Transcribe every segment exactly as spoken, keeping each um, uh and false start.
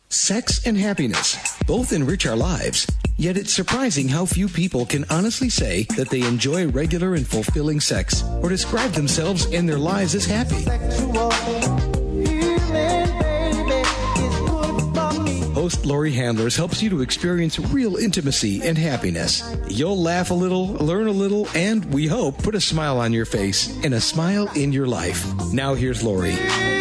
Sex and happiness both enrich our lives, yet it's surprising how few people can honestly say that they enjoy regular and fulfilling sex or describe themselves and their lives as happy. Host Lori Handlers helps you to experience real intimacy and happiness. You'll laugh a little, learn a little, and, we hope, put a smile on your face and a smile in your life. Now here's Lori.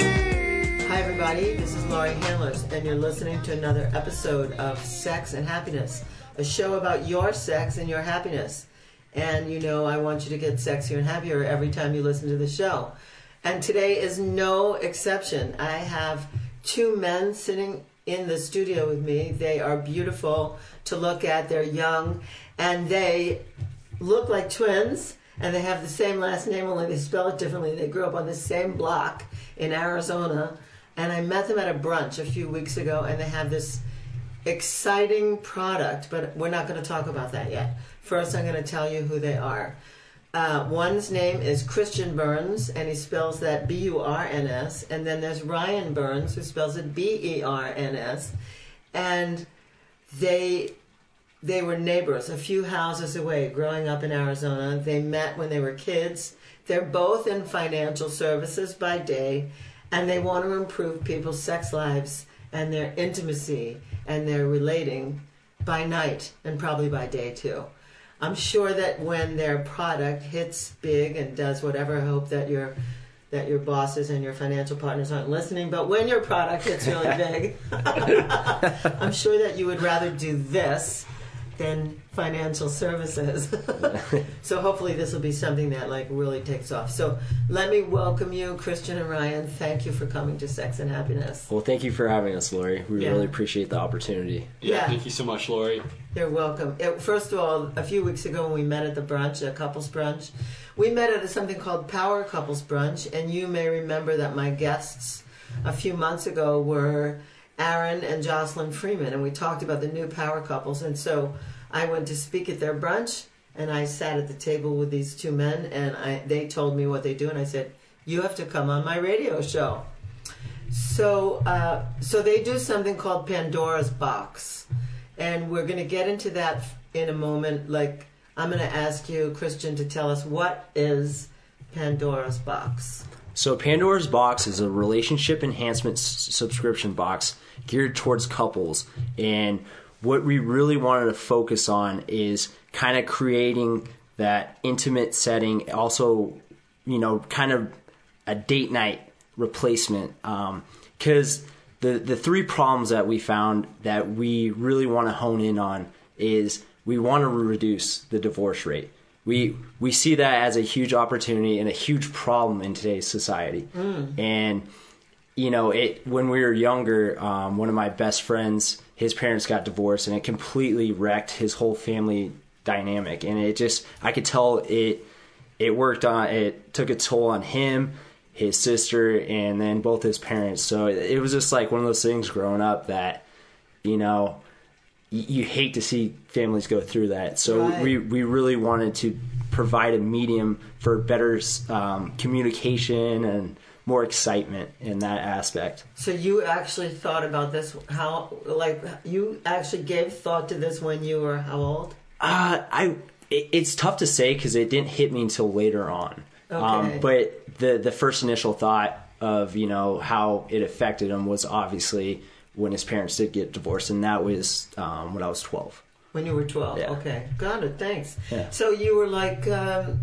Hi everybody, this is Lori Handlers, and you're listening to another episode of Sex and Happiness, a show about your sex and your happiness. And you know I want you to get sexier and happier every time you listen to the show. And today is no exception. I have two men sitting in the studio with me. They are beautiful to look at, they're young, and they look like twins, and they have the same last name, only they spell it differently. They grew up on the same block in Arizona. And I met them at a brunch a few weeks ago, and they have this exciting product, but we're not going to talk about that yet. First, I'm going to tell you who they are. Uh, one's name is Christian Burns, and he spells that B U R N S. And then there's Ryan Burns, who spells it B E R N S. And they they were neighbors a few houses away growing up in Arizona. They met when they were kids. They're both in financial services by day. And they want to improve people's sex lives and their intimacy and their relating by night and probably by day too. I'm sure that when their product hits big and does whatever, I hope that your that your bosses and your financial partners aren't listening, but when your product hits really big, I'm sure that you would rather do this than financial services. So hopefully this will be something that like really takes off. So let me welcome you, Christian and Ryan. Thank you for coming to Sex and Happiness. Well, thank you for having us, Lori. We yeah. really appreciate the opportunity. Yeah, yeah, thank you so much, Lori. You're welcome. It, first of all, a few weeks ago when we met at the brunch, a couples brunch, we met at something called Power Couples Brunch, and you may remember that my guests a few months ago were Aaron and Jocelyn Freeman, and we talked about the new power couples. And so I went to speak at their brunch, and I sat at the table with these two men, and I, they told me what they do, and I said, you have to come on my radio show. So, uh, so they do something called Pandora's Box, and we're going to get into that in a moment. Like, I'm going to ask you, Christian, to tell us what is Pandora's Box. So Pandora's Box is a relationship enhancement s- subscription box geared towards couples. And what we really wanted to focus on is kind of creating that intimate setting, also, you know, kind of a date night replacement. Because um, the, the three problems that we found that we really want to hone in on is we want to reduce the divorce rate. We we see that as a huge opportunity and a huge problem in today's society. Mm. And, you know, it when we were younger, um, one of my best friends, his parents got divorced, and it completely wrecked his whole family dynamic. And it just, I could tell it it worked on, it took a toll on him, his sister, and then both his parents. So it, it was just like one of those things growing up that, you know, you hate to see families go through that. So right. we, we really wanted to provide a medium for better um, communication and more excitement in that aspect. So you actually thought about this, how, like, you actually gave thought to this when you were how old? Uh, I, it, it's tough to say because it didn't hit me until later on. Okay. Um, but the, the first initial thought of, you know, how it affected him was obviously when his parents did get divorced, and that was um, when I was twelve. When you were twelve, yeah. Okay. Got it, thanks. Yeah. So you were like, um,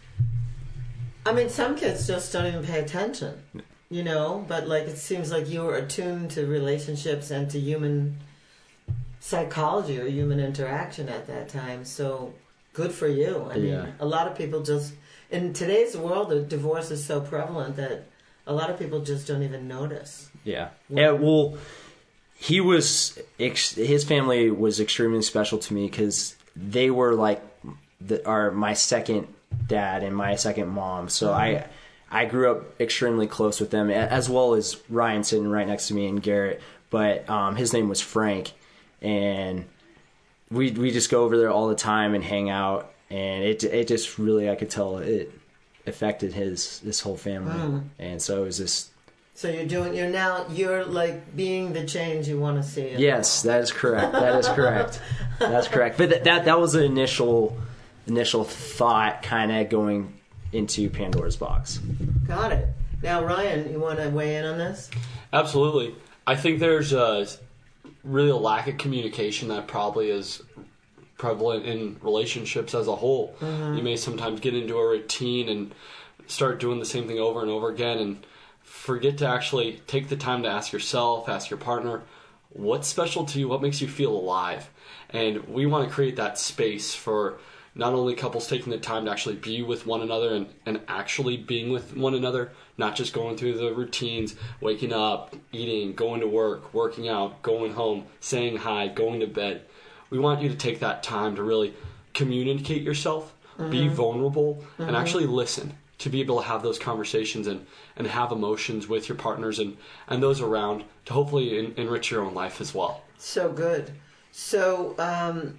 I mean, some kids just don't even pay attention, you know, but like it seems like you were attuned to relationships and to human psychology or human interaction at that time, so good for you. I yeah. mean, a lot of people just, in today's world, the divorce is so prevalent that a lot of people just don't even notice. Yeah. Yeah, well, he was, his family was extremely special to me because they were like the, are my second dad and my second mom. So mm-hmm. I I grew up extremely close with them, as well as Ryan sitting right next to me and Garrett. But um, his name was Frank, and we we just go over there all the time and hang out. And it it just really, I could tell it affected his his whole family. Mm. And so it was just So you're doing, you're now, you're like being the change you want to see. Yes, that is correct. That is correct. That's correct. But th- that that was the initial initial thought, kind of going into Pandora's box. Got it. Now, Ryan, you want to weigh in on this? Absolutely. I think there's a, really a lack of communication that probably is prevalent in relationships as a whole. Mm-hmm. You may sometimes get into a routine and start doing the same thing over and over again and forget to actually take the time to ask yourself, ask your partner, what's special to you, what makes you feel alive? And we want to create that space for not only couples taking the time to actually be with one another and, and actually being with one another, not just going through the routines, waking up, eating, going to work, working out, going home, saying hi, going to bed. We want you to take that time to really communicate yourself, mm-hmm. be vulnerable, mm-hmm. and actually listen, to be able to have those conversations and, and have emotions with your partners and, and those around to hopefully en- enrich your own life as well. So good. So, um,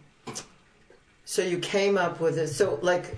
so you came up with this. So, like,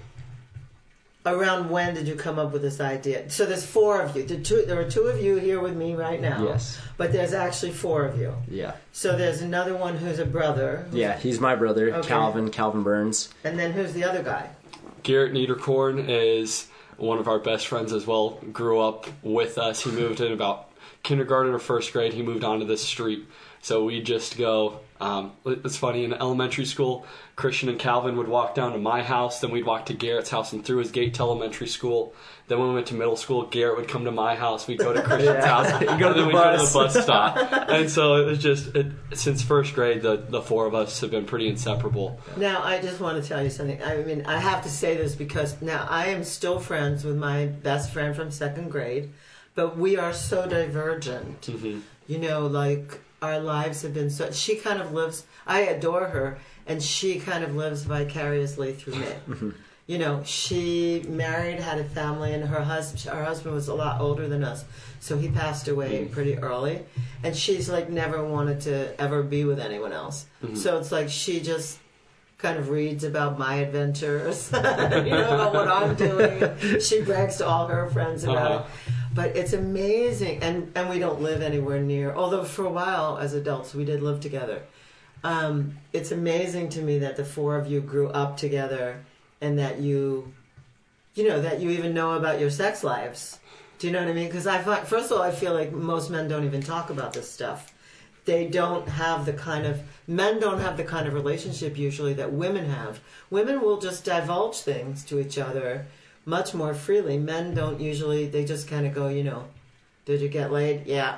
around when did you come up with this idea? So there's four of you. The two, there are two of you here with me right now. Yes. But there's actually four of you. Yeah. So there's another one who's a brother. Who's yeah, he's my brother, okay. Calvin, Calvin Burns. And then who's the other guy? Garrett Niederkorn is one of our best friends as well. Grew up with us. He moved in about kindergarten or first grade. He moved onto this street. So we just go, um, it's funny, in elementary school, Christian and Calvin would walk down to my house, then we'd walk to Garrett's house and through his gate to elementary school. Then when we went to middle school, Garrett would come to my house, we'd go to Christian's house, you go to the we'd bus. go to the bus stop. And so it was just, it, since first grade, the, the four of us have been pretty inseparable. Now, I just want to tell you something. I mean, I have to say this because now I am still friends with my best friend from second grade, but we are so divergent. Mm-hmm. You know, like, our lives have been so... She kind of lives... I adore her, and she kind of lives vicariously through me. Mm-hmm. You know, she married, had a family, and her husband, her husband was a lot older than us, so he passed away pretty early. And she's, like, never wanted to ever be with anyone else. Mm-hmm. So it's like she just kind of reads about my adventures, you know, about what I'm doing. She brags to all her friends about uh-huh. it. But it's amazing, and, and we don't live anywhere near, although for a while as adults we did live together. Um, it's amazing to me that the four of you grew up together and that you, you know, that you even know about your sex lives. Do you know what I mean? Because I find, first of all, I feel like most men don't even talk about this stuff. They don't have the kind of, men don't have the kind of relationship usually that women have. Women will just divulge things to each other much more freely. Men don't usually, they just kind of go, you know, did you get laid? Yeah.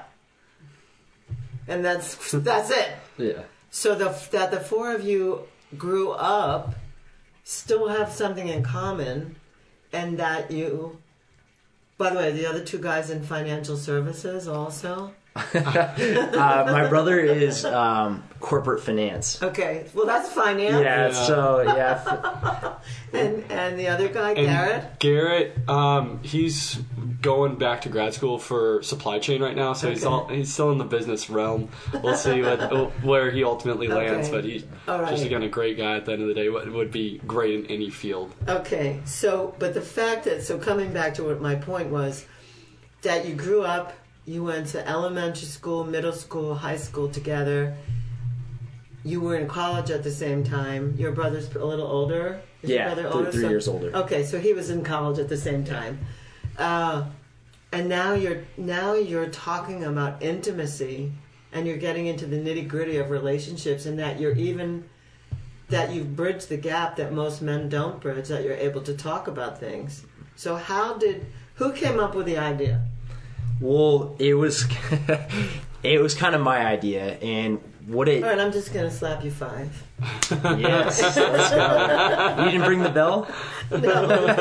And that's that's it. Yeah. So the, that the four of you grew up, still have something in common, and that you, by the way, the other two guys in financial services also? uh, my brother is um, corporate finance. Okay, well that's finance. Yeah, yeah. so yeah. and and the other guy, and Garrett. Garrett, um, he's going back to grad school for supply chain right now, so okay. he's all, he's still in the business realm. We'll see what, where he ultimately lands, okay. but he's right. just again a great guy. At the end of the day, would would be great in any field. Okay, so but the fact that so coming back to what my point was, that you grew up. You went to elementary school, middle school, high school together. You were in college at the same time. Your brother's a little older? Is yeah, your brother three, older? three so, years older. Okay, so he was in college at the same time. Uh, and now you're now you're talking about intimacy, and you're getting into the nitty-gritty of relationships, and that you're even... that you've bridged the gap that most men don't bridge, that you're able to talk about things. So how did... Who came up with the idea? Well, it was it was kind of my idea, and what it... All right, I'm just going to slap you five. Yes, let's go. You didn't bring the bell? No.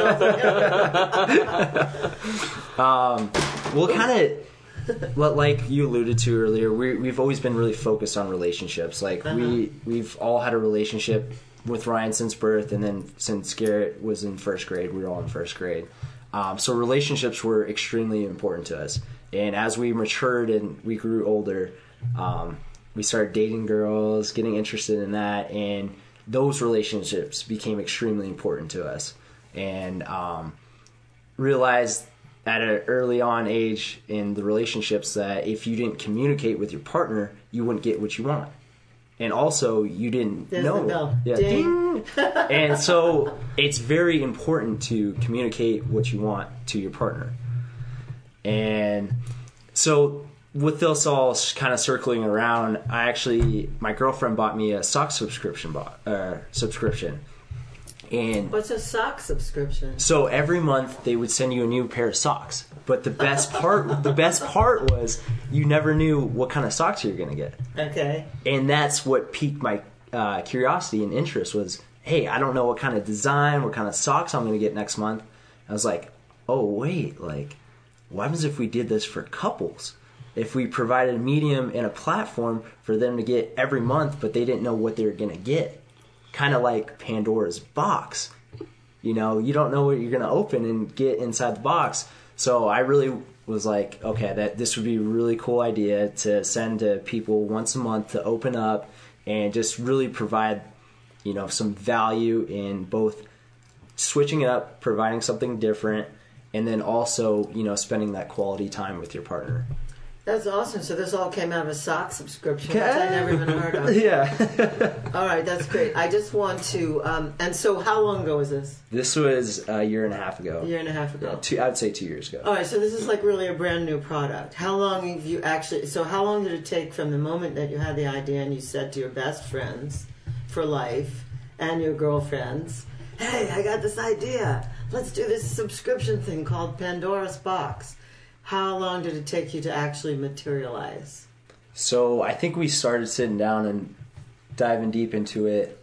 um, well, kind of, like you alluded to earlier, we, we've always been really focused on relationships. Like, uh-huh. we, we've all had a relationship with Ryan since birth, and then since Garrett was in first grade, we were all in first grade. Um, so relationships were extremely important to us. And as we matured and we grew older, um, we started dating girls, getting interested in that, and those relationships became extremely important to us. And um, realized at an early on age in the relationships that if you didn't communicate with your partner, you wouldn't get what you want. And also, you didn't There's know. the bell. Yeah, Ding. ding. And so, it's very important to communicate what you want to your partner. And so, with this all kind of circling around, I actually, my girlfriend bought me a sock subscription. Bo- uh, subscription. And What's a sock subscription? so every month they would send you a new pair of socks. But the best part, the best part was you never knew what kind of socks you were going to get. Okay. And that's what piqued my uh, curiosity and interest was, hey, I don't know what kind of design, what kind of socks I'm going to get next month. I was like, oh, wait, like, what happens if we did this for couples? If we provided a medium and a platform for them to get every month, but they didn't know what they were going to get. Kind of like Pandora's box. You know, you don't know what you're going to open and get inside the box. So I really was like, okay, that this would be a really cool idea to send to people once a month to open up and just really provide, you know, some value in both switching it up, providing something different, and then also, you know, spending that quality time with your partner. That's awesome. So this all came out of a sock subscription, which I never even heard of. Yeah. All right, that's great. I just want to, um, and so how long ago was this? This was a year and a half ago. A year and a half ago. Two, I'd say two years ago. All right, so this is like really a brand new product. How long have you actually, so how long did it take from the moment that you had the idea and you said to your best friends for life and your girlfriends, hey, I got this idea. Let's do this subscription thing called Pandora's Box. How long did it take you to actually materialize? So I think we started sitting down and diving deep into it.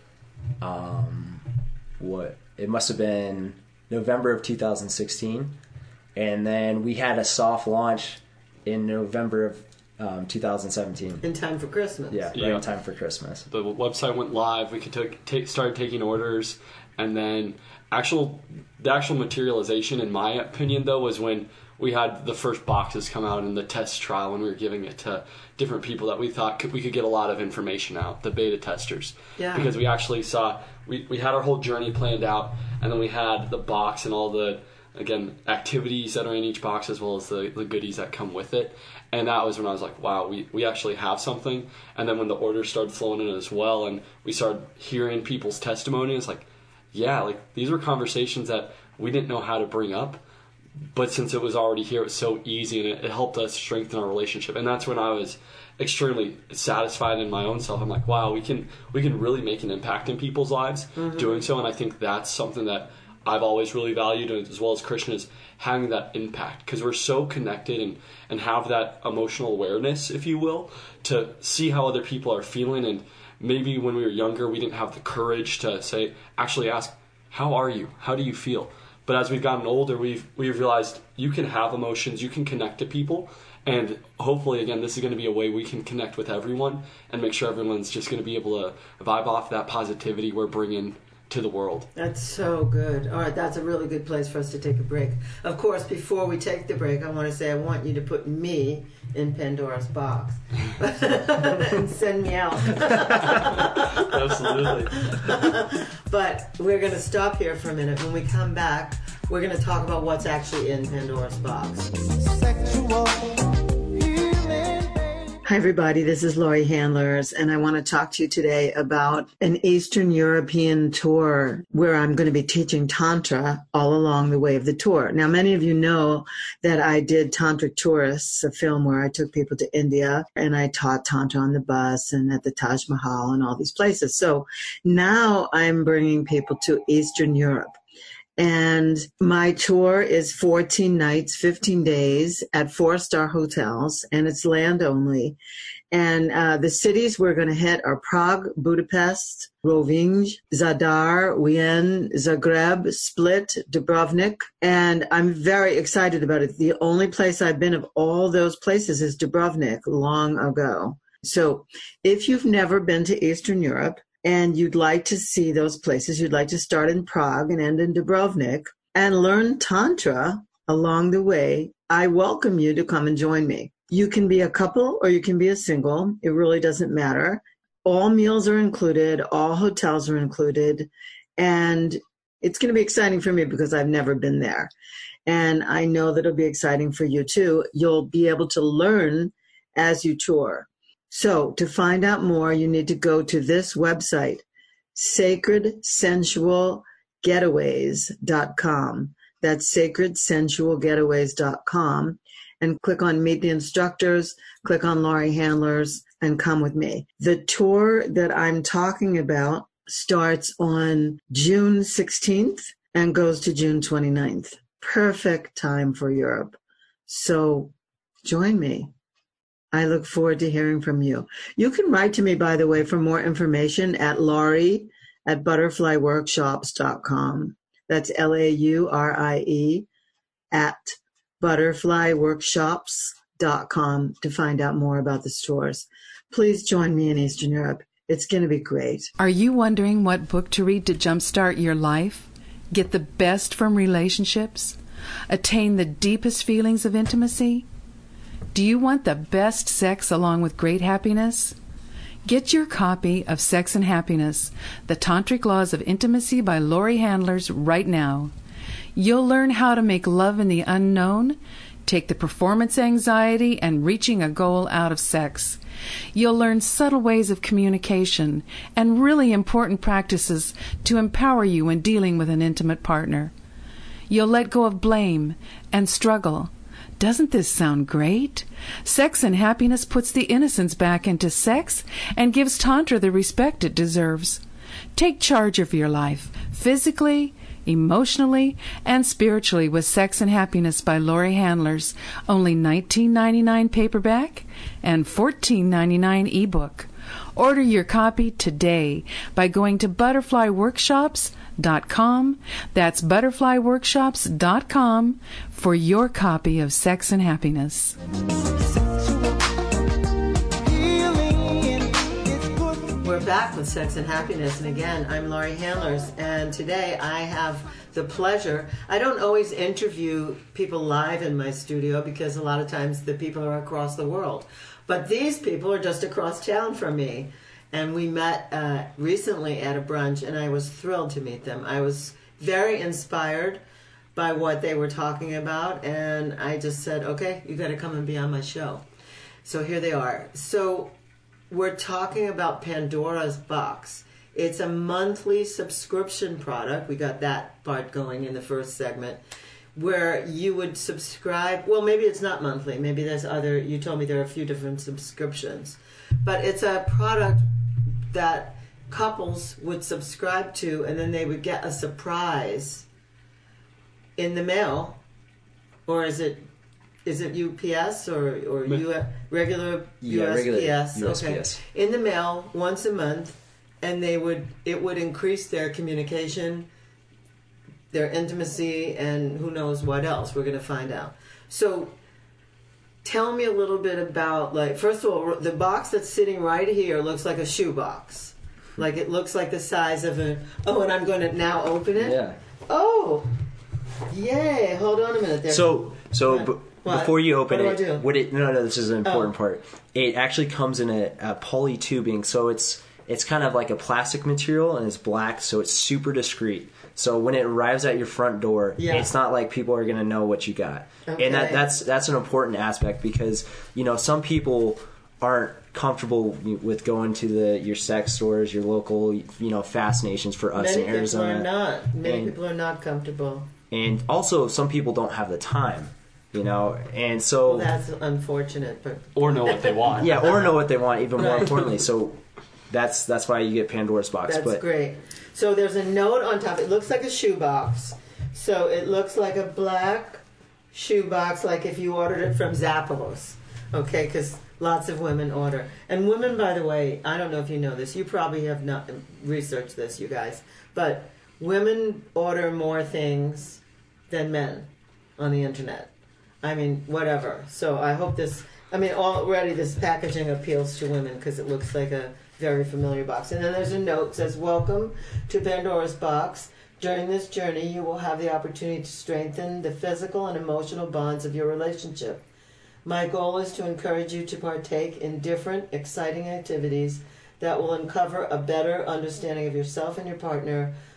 Um, what it must have been November of two thousand sixteen, and then we had a soft launch in November of um, two thousand seventeen. In time for Christmas. Yeah, right Yeah. in time for Christmas. The website went live. We could take, take started taking orders, and then actual the actual materialization, in my opinion, though, was when we had the first boxes come out in the test trial when we were giving it to different people that we thought could, we could get a lot of information out, the beta testers. Yeah. Because we actually saw, we, we had our whole journey planned out, and then we had the box and all the, again, activities that are in each box as well as the, the goodies that come with it. And that was when I was like, wow, we, we actually have something. And then when the orders started flowing in as well and we started hearing people's testimony, it's like, yeah, like these were conversations that we didn't know how to bring up. But since it was already here, it was so easy, and it, it helped us strengthen our relationship. And that's when I was extremely satisfied in my own self. I'm like, wow, we can we can really make an impact in people's lives mm-hmm. doing so. And I think that's something that I've always really valued, as well as Christian, is having that impact. Because we're so connected and, and have that emotional awareness, if you will, to see how other people are feeling. And maybe when we were younger, we didn't have the courage to say, actually ask, how are you? How do you feel? But as we've gotten older, we've we've realized you can have emotions, you can connect to people, and hopefully, again, this is going to be a way we can connect with everyone and make sure everyone's just going to be able to vibe off that positivity we're bringing to the world. That's so good. All right, that's a really good place for us to take a break. Of course, before we take the break, I want to say I want you to put me in Pandora's box and send me out. Absolutely. But we're going to stop here for a minute. When we come back, we're going to talk about what's actually in Pandora's box. Sexual healing. Hi, everybody. This is Laurie Handlers, and I want to talk to you today about an Eastern European tour where I'm going to be teaching Tantra all along the way of the tour. Now, many of you know that I did Tantric Tourists, a film where I took people to India, and I taught Tantra on the bus and at the Taj Mahal and all these places. So now I'm bringing people to Eastern Europe. And my tour is fourteen nights, fifteen days at four-star hotels, and it's land only. And uh, the cities we're going to hit are Prague, Budapest, Rovinj, Zadar, Wien, Zagreb, Split, Dubrovnik. And I'm very excited about it. The only place I've been of all those places is Dubrovnik long ago. So if you've never been to Eastern Europe, and you'd like to see those places, you'd like to start in Prague and end in Dubrovnik and learn Tantra along the way, I welcome you to come and join me. You can be a couple or you can be a single. It really doesn't matter. All meals are included. All hotels are included. And it's going to be exciting for me because I've never been there. And I know that it'll be exciting for you too. You'll be able to learn as you tour. So to find out more, you need to go to this website, sacred sensual getaways dot com. That's sacred sensual getaways dot com. And click on Meet the Instructors, click on Laurie Handlers, and come with me. The tour that I'm talking about starts on June sixteenth and goes to June twenty-ninth. Perfect time for Europe. So join me. I look forward to hearing from you. You can write to me, by the way, for more information at Laurie at butterfly workshops dot com. That's L A U R I E at butterfly workshops dot com to find out more about the stores. Please join me in Eastern Europe. It's going to be great. Are you wondering what book to read to jumpstart your life? Get the best from relationships? Attain the deepest feelings of intimacy? Do you want the best sex along with great happiness? Get your copy of Sex and Happiness, The Tantric Laws of Intimacy by Laurie Handlers right now. You'll learn how to make love in the unknown, take the performance anxiety and reaching a goal out of sex. You'll learn subtle ways of communication and really important practices to empower you when dealing with an intimate partner. You'll let go of blame and struggle. Doesn't this sound great? Sex and Happiness puts the innocence back into sex and gives Tantra the respect it deserves. Take charge of your life, physically, emotionally, and spiritually with Sex and Happiness by Laurie Handlers. Only nineteen ninety-nine paperback and fourteen ninety-nine ebook. Order your copy today by going to butterfly workshops dot com. That's butterfly workshops dot com for your copy of Sex and Happiness. We're back with Sex and Happiness, and again, I'm Laurie Handlers, and today I have the pleasure. I don't always interview people live in my studio because a lot of times the people are across the world, but these people are just across town from me, and we met uh, recently at a brunch, and I was thrilled to meet them. I was very inspired by what they were talking about, and I just said, okay, you got to come and be on my show. So here they are. So we're talking about Pandora's Box. It's a monthly subscription product. We got that part going in the first segment, where you would subscribe. Well, maybe it's not monthly. Maybe there's other, you told me there are a few different subscriptions. But it's a product that couples would subscribe to, and then they would get a surprise in the mail. Or is it Is it U P S or, or U S, regular yeah, U S P S? Regular U S okay. P S. In the mail once a month, and they would it would increase their communication, their intimacy, and who knows what else. We're going to find out. So tell me a little bit about, like, first of all, the box that's sitting right here looks like a shoe box. Like, it looks like the size of a... Oh, and I'm going to now open it? Yeah. Oh! Yay! Hold on a minute there. So, so... What? B- What? Before you open what do it, I do? what it no no this is an important Oh. part. It actually comes in a, a poly tubing, so it's it's kind of like a plastic material and it's black, so it's super discreet. So when it arrives at your front door, Yeah. it's not like people are gonna know what you got, Okay. and that that's that's an important aspect because you know some people aren't comfortable with going to the your sex stores, your local you know fast nations for us Many in Arizona. people are not. Many And- people are not comfortable. And also, some people don't have the time, you know, and so Well, that's unfortunate, but Or know what they want. yeah, or know what they want. Even more Right. importantly, so that's that's why you get Pandora's Box. that's but great. So there's a note on top. It looks like a shoebox. So it looks like a black shoebox, like if you ordered it from Zappos. Okay, because lots of women order. And women, by the way, I don't know if you know this. You probably have not researched this, you guys. But women order more things than men on the internet. I mean, whatever. So I hope this, I mean, already this packaging appeals to women because it looks like a very familiar box. And then there's a note that says, welcome to Pandora's Box. During this journey, you will have the opportunity to strengthen the physical and emotional bonds of your relationship. My goal is to encourage you to partake in different, exciting activities that will uncover a better understanding of yourself and your partner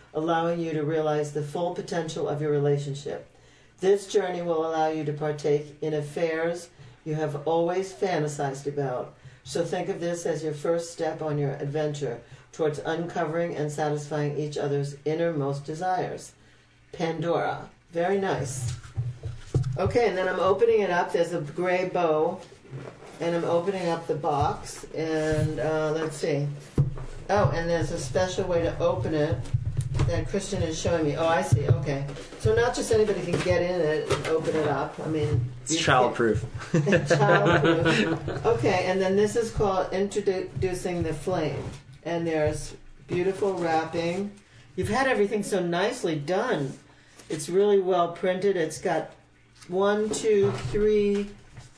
allowing you to realize the full potential of your relationship. This journey will allow you to partake in affairs you have always fantasized about. So think of this as your first step on your adventure towards uncovering and satisfying each other's innermost desires. Pandora. Very nice. Okay, and then I'm opening it up. There's a gray bow, and I'm opening up the box, and uh, let's see. Oh, and there's a special way to open it that Christian is showing me. Oh, I see. Okay. So not just anybody can get in it and open it up. I mean... It's child-proof. Child-proof. Okay, and then this is called Introducing the Flame. And there's beautiful wrapping. You've had everything so nicely done. It's really well printed. It's got one, two, three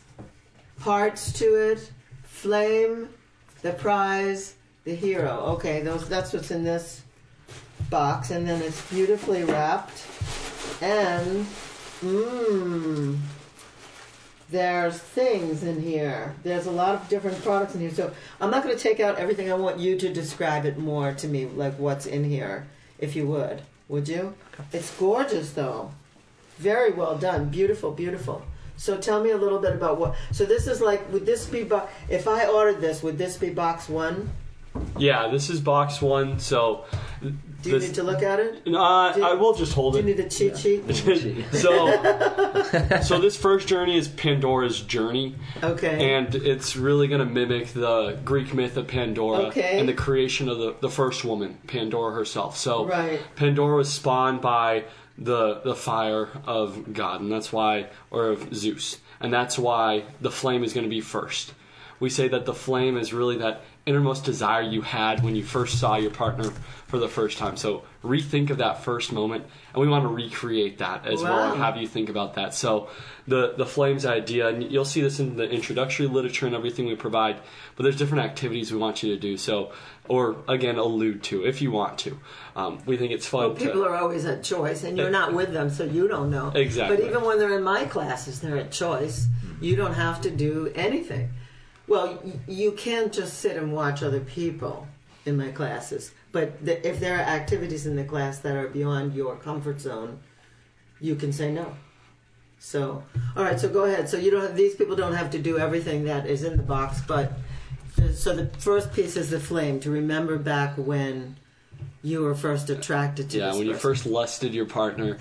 parts to it. Flame, the prize, the hero. Okay, those that's what's in this box. And then it's beautifully wrapped. And, mmm, there's things in here. There's a lot of different products in here. So I'm not going to take out everything. I want you to describe it more to me, like what's in here, if you would. Would you? It's gorgeous, though. Very well done. Beautiful, beautiful. So tell me a little bit about what... So this is like, would this be... Bo- if I ordered this, would this be box one? Yeah, this is box one, so... Do you this, need to look at it? Uh, you, I will just hold do it. Do you need a cheat sheet? so, so this first journey is Pandora's journey. Okay. And it's really going to mimic the Greek myth of Pandora okay. and the creation of the, the first woman, Pandora herself. So right. Pandora was spawned by the the fire of God, and that's why, or of Zeus, and that's why the flame is going to be first. We say that the flame is really that innermost desire you had when you first saw your partner for the first time. So rethink of that first moment, and we want to recreate that as wow. well and have you think about that. So the the flames idea, and you'll see this in the introductory literature and everything we provide, but there's different activities we want you to do. So, or again, allude to if you want to. Um, we think it's fun. Well, people to, are always at choice, and you're not with them, so you don't know. Exactly. But even when they're in my classes, they're at choice. You don't have to do anything. Well, you can't just sit and watch other people in my classes. But the, if there are activities in the class that are beyond your comfort zone, you can say no. So, all right. So go ahead. So you don't have, these people don't have to do everything that is in the box. But so the first piece is the flame, to remember back when you were first attracted to. Yeah, this when person. you first lusted your partner.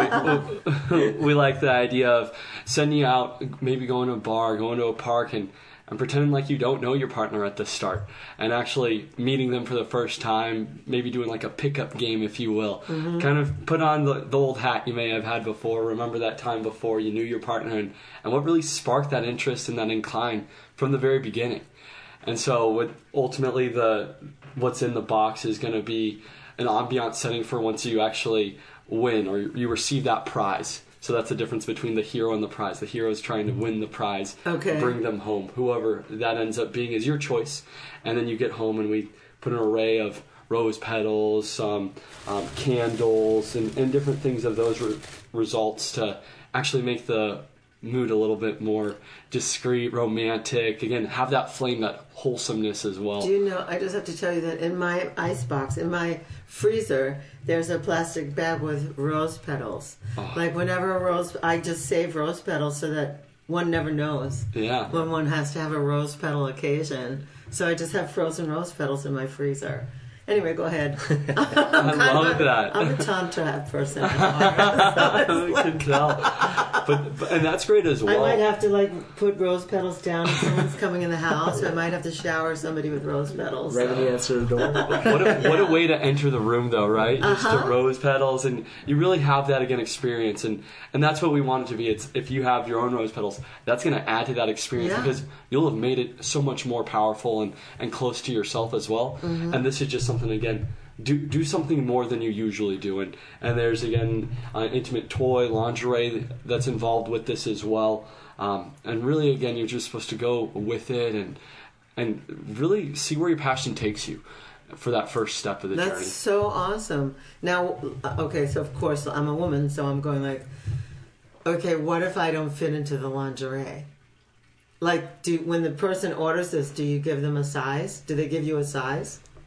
we, we, we like the idea of sending you out, maybe going to a bar, going to a park, and. And pretending like you don't know your partner at the start, and actually meeting them for the first time, maybe doing like a pickup game, if you will. Mm-hmm. Kind of put on the, the old hat you may have had before. Remember that time before you knew your partner, and, and what really sparked that interest and that incline from the very beginning. And so, what ultimately the what's in the box is going to be an ambiance setting for once you actually win or you receive that prize. So that's the difference between the hero and the prize. The hero is trying to win the prize, okay. bring them home. Whoever that ends up being is your choice. And then you get home and we put an array of rose petals, some um, candles, and, and different things of those re- results to actually make the mood a little bit more discreet, romantic. Again, have that flame, that wholesomeness as well. Do you know, I just have to tell you that in my icebox, in my freezer, there's a plastic bag with rose petals. Oh. Like whenever a rose, I just save rose petals so that one never knows yeah. when one has to have a rose petal occasion. So I just have frozen rose petals in my freezer. Anyway, go ahead. I love a, that. I'm a tantra person. I can tell. But, but and that's great as well. I might have to like put rose petals down if someone's coming in the house. I might have to shower somebody with rose petals. Right when so. you answer the door. What a, what a way to enter the room, though, right? Just Uh-huh. the rose petals, and you really have that again experience, and and that's what we want it to be. It's if you have your own rose petals, that's going to add to that experience Yeah. because you'll have made it so much more powerful and, and close to yourself as well. Mm-hmm. And this is just something again. Do do something more than you usually do, and and there's again an intimate toy, lingerie that's involved with this as well. Um, and really, again, you're just supposed to go with it and and really see where your passion takes you for that first step of the That's journey. That's so awesome. Now, okay, so of course I'm a woman, so I'm going like, okay, what if I don't fit into the lingerie? Like, do when the person orders this, do you give them a size? Do they give you a size?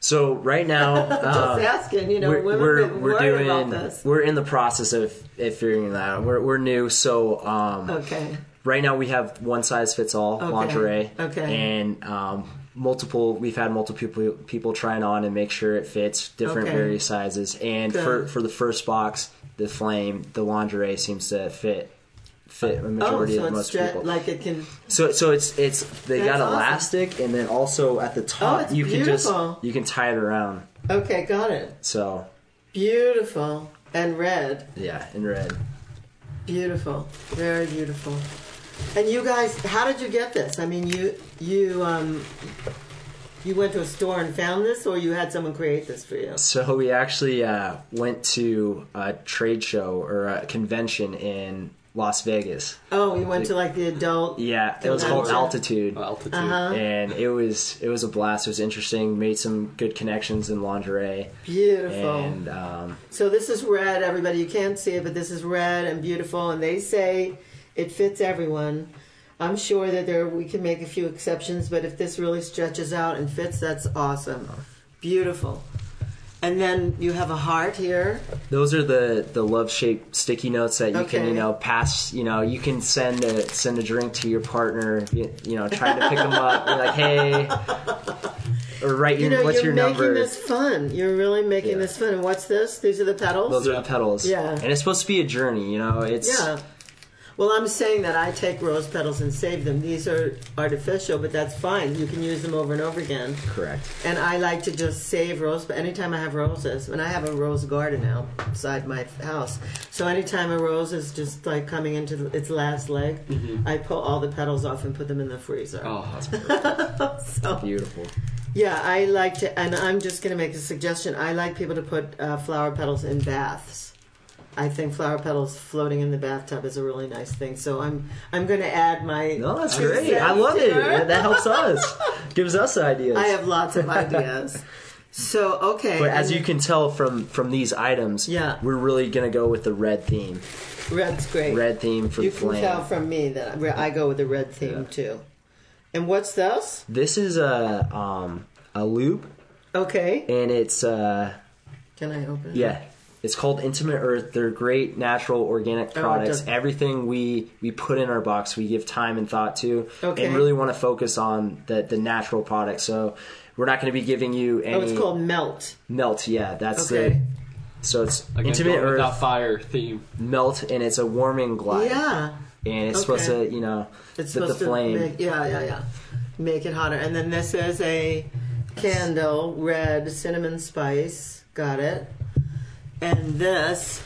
So right now, uh, Just asking, you know, we're women we're, been we're worried doing about this. we're in the process of, of figuring that out. We're we're new, so um, Okay. right now we have one size fits all Okay. lingerie, Okay. and um, multiple. We've had multiple people people trying on and make sure it fits different Okay. various sizes. And Good. for for the first box, the flame, the lingerie seems to fit fit a Oh, majority so of it's most stre- people. like it can. So so it's it's they That's got awesome. elastic, and then also at the top Oh, it's you can just beautiful. you can tie it around. Okay, got it. So Beautiful. And red. yeah, in red. Beautiful. Very beautiful. And you guys, how did you get this? I mean, you you um you went to a store and found this, or you had someone create this for you? So we actually uh, went to a trade show or a convention in Las Vegas. Oh, you went to like the adult. Yeah, it was called Convention? Altitude. Altitude. Uh-huh. And it was it was a blast. It was interesting. Made some good connections in lingerie. Beautiful. And um, So this is red, everybody. You can't see it, but this is red and beautiful, and they say it fits everyone. I'm sure that there we can make a few exceptions, but if this really stretches out and fits, that's awesome. Beautiful. And then you have a heart here. those are the, the love shaped sticky notes that you can Okay. you know pass. You know you can send a send a drink to your partner. You, you know trying to pick them up. You're like hey, or write your You know, what's you're your making number. this fun. You're really making Yeah. this fun. And what's this? These are the petals? Those are the petals. Yeah. And it's supposed to be a journey. You know it's Yeah. Well, I'm saying that I take rose petals and save them. These are artificial, but that's fine. You can use them over and over again. correct. And I like to just save rose. But anytime I have roses, and I have a rose garden now beside my house, so anytime a rose is just like coming into the, its last leg, I pull all the petals off and put them in the freezer. Oh, that's So Beautiful. yeah, I like to, and I'm just going to make a suggestion. I like people to put uh, flower petals in baths. I think flower petals floating in the bathtub is a really nice thing. So I'm I'm going to add my. No, that's two great. cents I love it. here. That helps us. Gives us ideas. I have lots of ideas. So okay, But as and you can tell from from these items, Yeah. we're really gonna go with the red theme. red's great. Red theme for You the can flame. tell from me that I I go with the red theme too. And what's this? This is a um a loop, Okay, and it's uh can I open it? yeah. It's called Intimate Earth. They're great natural organic Oh, it products. does- Everything we, we put in our box, we give time and thought to, Okay. and really want to focus on the, the natural products. So we're not going to be giving you any Oh, it's called Melt. melt. Yeah, that's Okay. the. So it's Again, Intimate going with Earth that fire theme. melt, and it's a warming glide. Yeah, And it's Okay. supposed to, you know, it's the, the supposed flame. to make yeah yeah yeah make it hotter. And then this is a candle, red cinnamon spice. Got it. And this,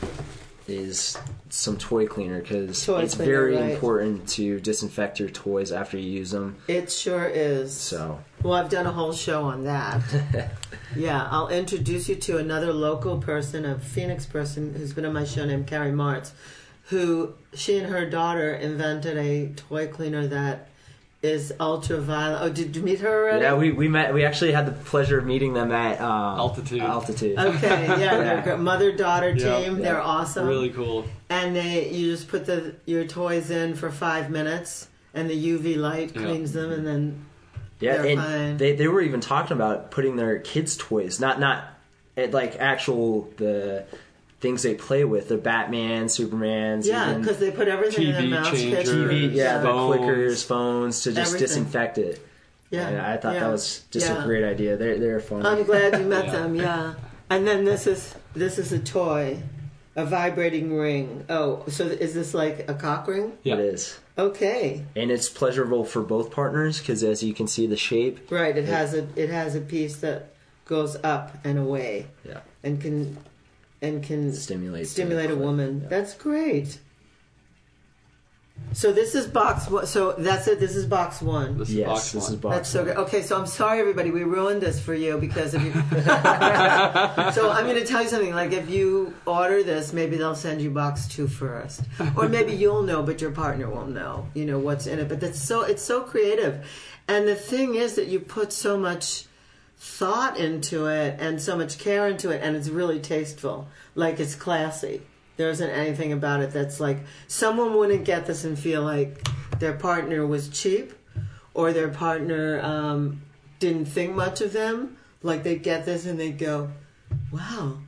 is some toy cleaner because Toy it's cleaner, very right. important to disinfect your toys after you use them. it sure is. So Well, I've done a whole show on that. Yeah, I'll introduce you to another local person, a Phoenix person who's been on my show named Carrie Martz, who she and her daughter invented a toy cleaner that is ultraviolet. Oh, did you meet her already? yeah, we, we met. We actually had the pleasure of meeting them at um, Altitude. Altitude. Okay, yeah, Yeah. they're mother daughter Yeah. team. Yeah. They're awesome. Really cool. And they, you just put the your toys in for five minutes, and the U V light Yeah. cleans them, and then Yeah, They're and fine. they they were even talking about putting their kids' toys, not not eh, like actual the things they play with, the Batman, Supermans, yeah, even because they put everything in T V their mouse changers, T V, yeah, the Phones. clickers, phones to just Everything. disinfect it. Yeah, And I thought yeah, that was just yeah. a great idea. They're they're fun. I'm glad you met Yeah. them. Yeah, and then this is this is a toy, a vibrating ring. Oh, so is this like a cock ring? Yeah. It is. Okay, And it's pleasurable for both partners because, as you can see, the shape. right. It has a it has a piece that goes up and away Yeah, and can and can stimulates. stimulate a the- woman. Yeah. That's great. So this is box one. So that's it. This is box one. This is Yes, box this one. is box. That's so one. good. Okay, so I'm sorry, everybody. We ruined this for you because of you. So I'm going to tell you something. Like, if you order this, maybe they'll send you box two first, or maybe you'll know, but your partner won't know. You know what's in it. But that's so it's so creative, and the thing is that you put so much thought into it and so much care into it, and it's really tasteful. Like, it's classy. There isn't anything about it that's like someone wouldn't get this and feel like their partner was cheap or their partner um, didn't think much of them. Like they'd get this and they'd go, wow,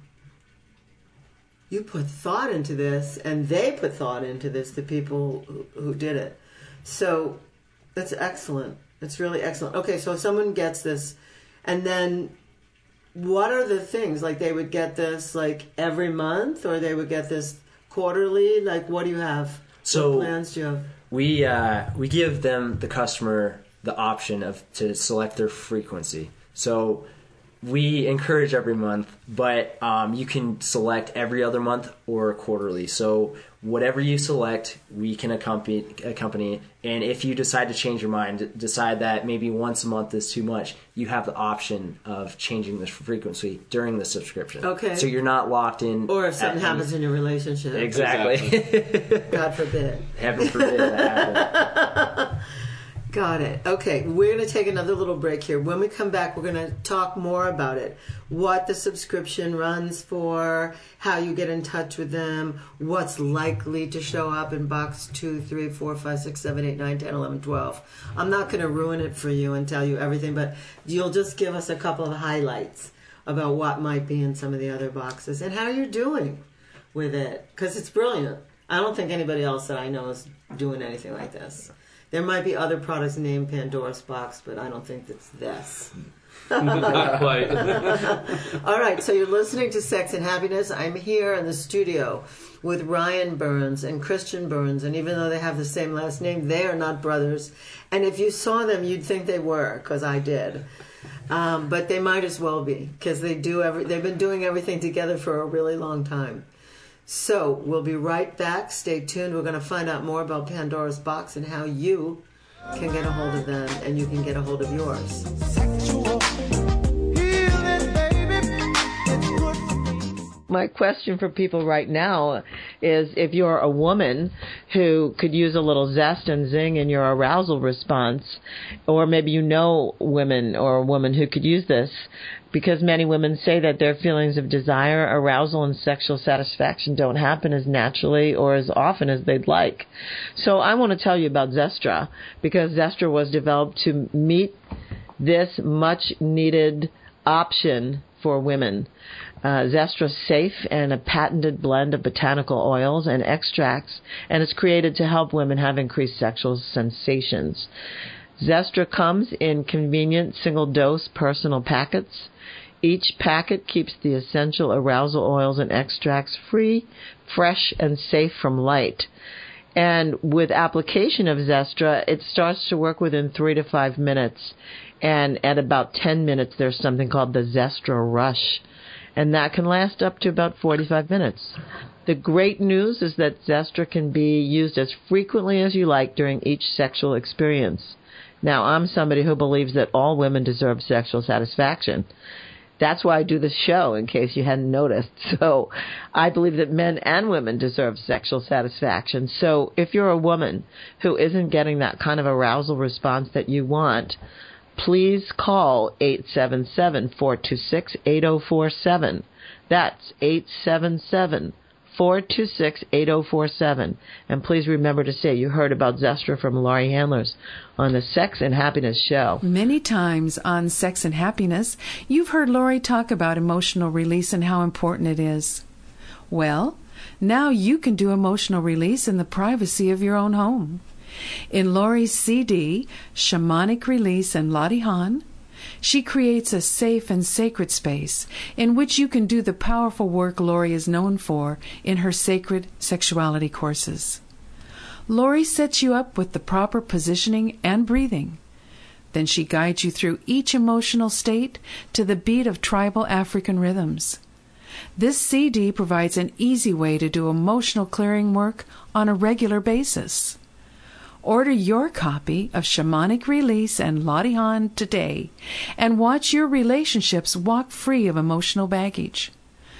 you put thought into this, and they put thought into this, the people who, who did it. So that's excellent. It's really excellent. Okay, so someone gets this, and then what are the things? Like they would get this like every month, or they would get this quarterly? Like what do you have? So what plans do you have? We uh, we give them, the customer, the option of to select their frequency. So we encourage every month, but um, you can select every other month or quarterly. So whatever you select, we can accompany, accompany. And if you decide to change your mind, decide that maybe once a month is too much, you have the option of changing the frequency during the subscription. Okay. So you're not locked in. Or if something happens any... in your relationship. Exactly. exactly. God forbid. Heaven forbid that happen. Got it. Okay, we're going to take another little break here. When we come back, we're going to talk more about it. What the subscription runs for, how you get in touch with them, what's likely to show up in box two, three, four, five, six, seven, eight, nine, ten, eleven, twelve. I'm not going to ruin it for you and tell you everything, but you'll just give us a couple of highlights about what might be in some of the other boxes and how you're doing with it, because it's brilliant. I don't think anybody else that I know is doing anything like this. There might be other products named Pandora's Box, but I don't think it's this. Not quite. All right, so you're listening to Sex and Happiness. I'm here in the studio with Ryan Burns and Christian Burns, and even though they have the same last name, they are not brothers. And if you saw them, you'd think they were, because I did. Um, but they might as well be, because they do every. They've been doing everything together for a really long time. So we'll be right back. Stay tuned. We're going to find out more about Pandora's Box and how you can get a hold of them and you can get a hold of yours. Sexual healing, baby. It's good for me. My question for people right now is, if you're a woman who could use a little zest and zing in your arousal response, or maybe you know women or a woman who could use this, because many women say that their feelings of desire, arousal, and sexual satisfaction don't happen as naturally or as often as they'd like. So I want to tell you about Zestra, because Zestra was developed to meet this much-needed option for women. Uh, Zestra's safe and a patented blend of botanical oils and extracts, and it's created to help women have increased sexual sensations. Zestra comes in convenient single-dose personal packets. Each packet keeps the essential arousal oils and extracts free, fresh, and safe from light. And with application of Zestra, it starts to work within three to five minutes. And at about ten minutes, there's something called the Zestra Rush. And that can last up to about forty-five minutes. The great news is that Zestra can be used as frequently as you like during each sexual experience. Now, I'm somebody who believes that all women deserve sexual satisfaction. That's why I do this show, in case you hadn't noticed. So I believe that men and women deserve sexual satisfaction. So if you're a woman who isn't getting that kind of arousal response that you want, please call eight seven seven, four two six, eight zero four seven. That's eight seven seven, four two six, eight zero four seven. And please remember to say you heard about Zestra from Laurie Handlers on the Sex and Happiness Show. Many times on Sex and Happiness, you've heard Laurie talk about emotional release and how important it is. Well, now you can do emotional release in the privacy of your own home. In Laurie's C D, Shamanic Release and Lottie Han, she creates a safe and sacred space in which you can do the powerful work Laurie is known for in her sacred sexuality courses. Laurie sets you up with the proper positioning and breathing. Then she guides you through each emotional state to the beat of tribal African rhythms. This C D provides an easy way to do emotional clearing work on a regular basis. Order your copy of Shamanic Release and Lottie Han today and watch your relationships walk free of emotional baggage.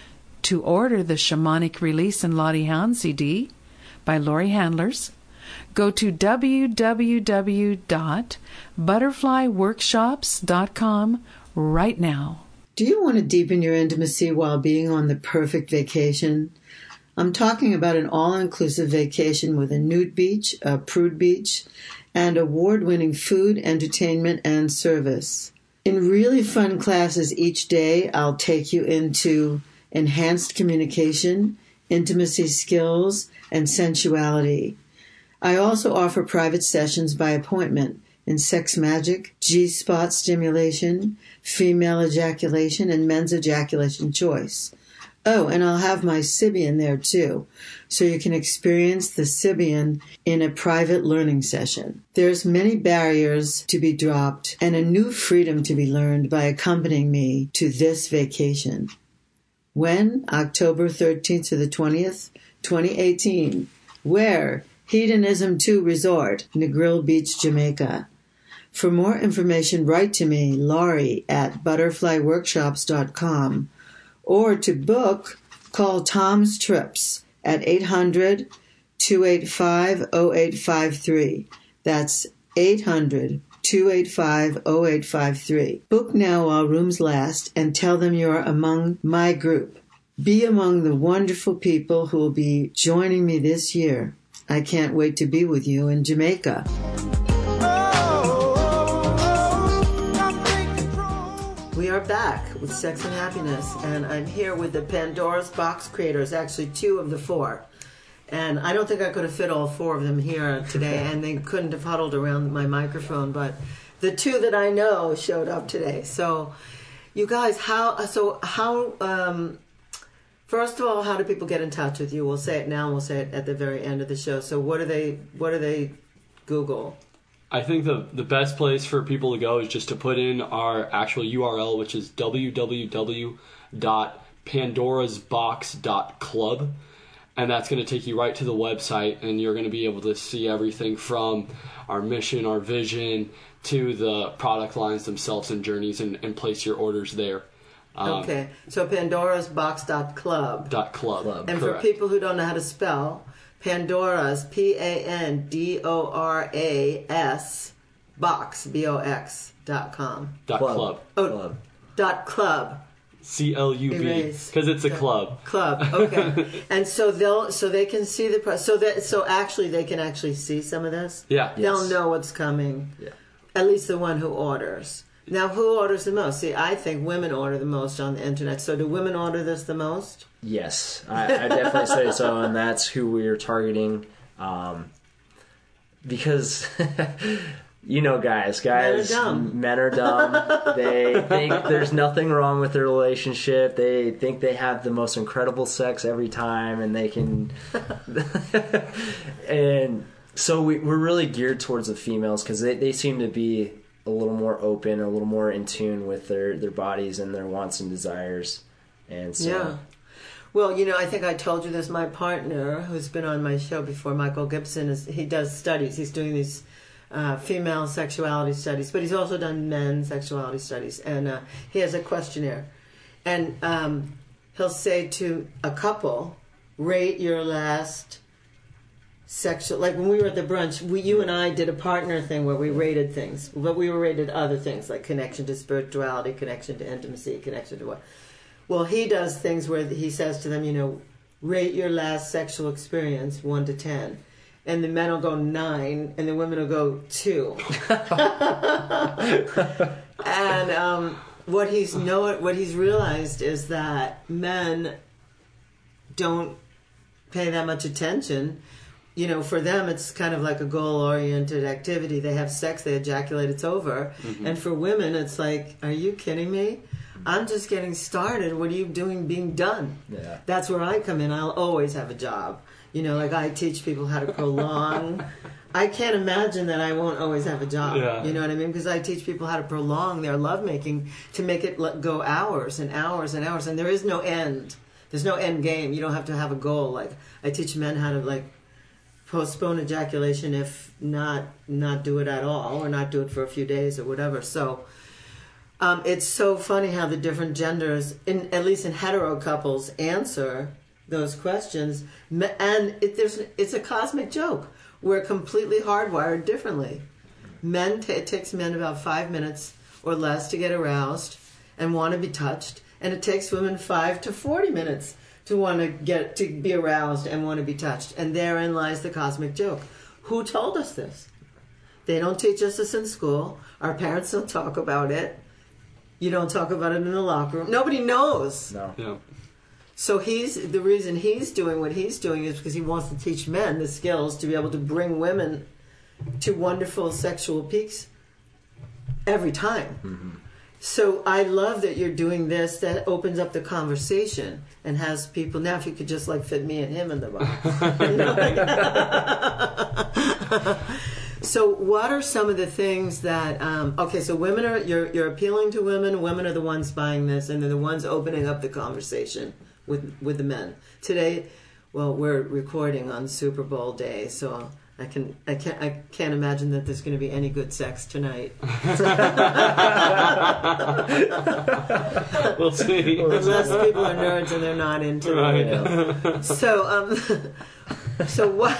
To order the Shamanic Release and Lottie Han C D by Laurie Handlers, go to w w w dot butterfly workshops dot com right now. Do you want to deepen your intimacy while being on the perfect vacation? I'm talking about an all-inclusive vacation with a nude beach, a prude beach, and award-winning food, entertainment, and service. In really fun classes each day, I'll take you into enhanced communication, intimacy skills, and sensuality. I also offer private sessions by appointment in sex magic, G-spot stimulation, female ejaculation, and men's ejaculation choice. Oh, and I'll have my Sybian there too, so you can experience the Sybian in a private learning session. There's many barriers to be dropped and a new freedom to be learned by accompanying me to this vacation. When? October thirteenth to the twentieth, twenty eighteen. Where? Hedonism two Resort, Negril Beach, Jamaica. For more information, write to me, Laurie, at butterfly workshops dot com. Or to book, call Tom's Trips at eight hundred, two eight five, oh eight five three. That's eight hundred, two eight five, oh eight five three. Book now while rooms last and tell them you're among my group. Be among the wonderful people who will be joining me this year. I can't wait to be with you in Jamaica. We are back with Sex and Happiness, and I'm here with the Pandora's Box creators, actually two of the four. And I don't think I could have fit all four of them here today, and they couldn't have huddled around my microphone, but the two that I know showed up today. So, you guys, how, so how, um, first of all, how do people get in touch with you? We'll say it now, and we'll say it at the very end of the show. So what do they, what do they Google? I think the the best place for people to go is just to put in our actual U R L, which is w w w dot pandoras box dot club. And that's going to take you right to the website, and you're going to be able to see everything from our mission, our vision, to the product lines themselves and journeys, and, and place your orders there. Um, okay, so pandoras box dot club. Dot club. club. And Correct. For people who don't know how to spell, Pandora's, P A N D O R A S, box, B O X, dot com. Dot Club. club. Oh, Club. dot club. C L U B. Erase. Because it's a club. Club, okay. And so they'll, so they can see the, pro- so that, so actually they can actually see some of this? Yeah. They'll Yes. know what's coming. Yeah. At least the one who orders. Now, who orders the most? See, I think women order the most on the internet. So do women order this the most? Yes, I, I definitely say so, and that's who we are targeting. Um, because, you know, guys, guys, Men are dumb. men are dumb. They think there's nothing wrong with their relationship. They think they have the most incredible sex every time, and they can. And so we, we're really geared towards the females because they, they seem to be a little more open, a little more in tune with their, their bodies and their wants and desires. And so. Yeah. Well, you know, I think I told you this. My partner, who's been on my show before, Michael Gibson, is he does studies. He's doing these uh, female sexuality studies, but he's also done men's sexuality studies. And uh, he has a questionnaire. And um, he'll say to a couple, rate your last sexual... Like when we were at the brunch, we, you and I did a partner thing where we rated things. But we were rated other things, like connection to spirituality, connection to intimacy, connection to what... Well, he does things where he says to them, you know, rate your last sexual experience one to ten. And the men will go nine, and the women will go two. And um, what he's know what he's realized is that men don't pay that much attention. You know, for them, it's kind of like a goal-oriented activity. They have sex, they ejaculate, it's over. Mm-hmm. And for women, it's like, are you kidding me? I'm just getting started. What are you doing being done? Yeah. That's where I come in. I'll always have a job. You know, like I teach people how to prolong. I can't imagine that I won't always have a job. Yeah. You know what I mean? Because I teach people how to prolong their lovemaking to make it let go hours and hours and hours. And there is no end. There's no end game. You don't have to have a goal. Like I teach men how to like postpone ejaculation, if not not do it at all, or not do it for a few days or whatever. So um, it's so funny how the different genders, in at least in hetero couples, answer those questions, and it, there's it's a cosmic joke. We're completely hardwired differently. Men, t- it takes men about five minutes or less to get aroused and want to be touched, and it takes women five to forty minutes to want to get to be aroused and want to be touched. And therein lies the cosmic joke. Who told us this? They don't teach us this in school. Our parents don't talk about it. You don't talk about it in the locker room. Nobody knows. No. Yeah. So he's the reason he's doing what he's doing is because he wants to teach men the skills to be able to bring women to wonderful sexual peaks every time. Mm-hmm. So I love that you're doing this. That opens up the conversation and has people. Now, if you could just like fit me and him in the box. You know? So what are some of the things that, um, okay, so women are, you're, you're appealing to women, women are the ones buying this, and they're the ones opening up the conversation with with the men. Today, well, we're recording on Super Bowl day, so I can, I can't, I can't imagine that there's going to be any good sex tonight. We'll see. Unless people are nerds and they're not into Right. it. So, um... So what?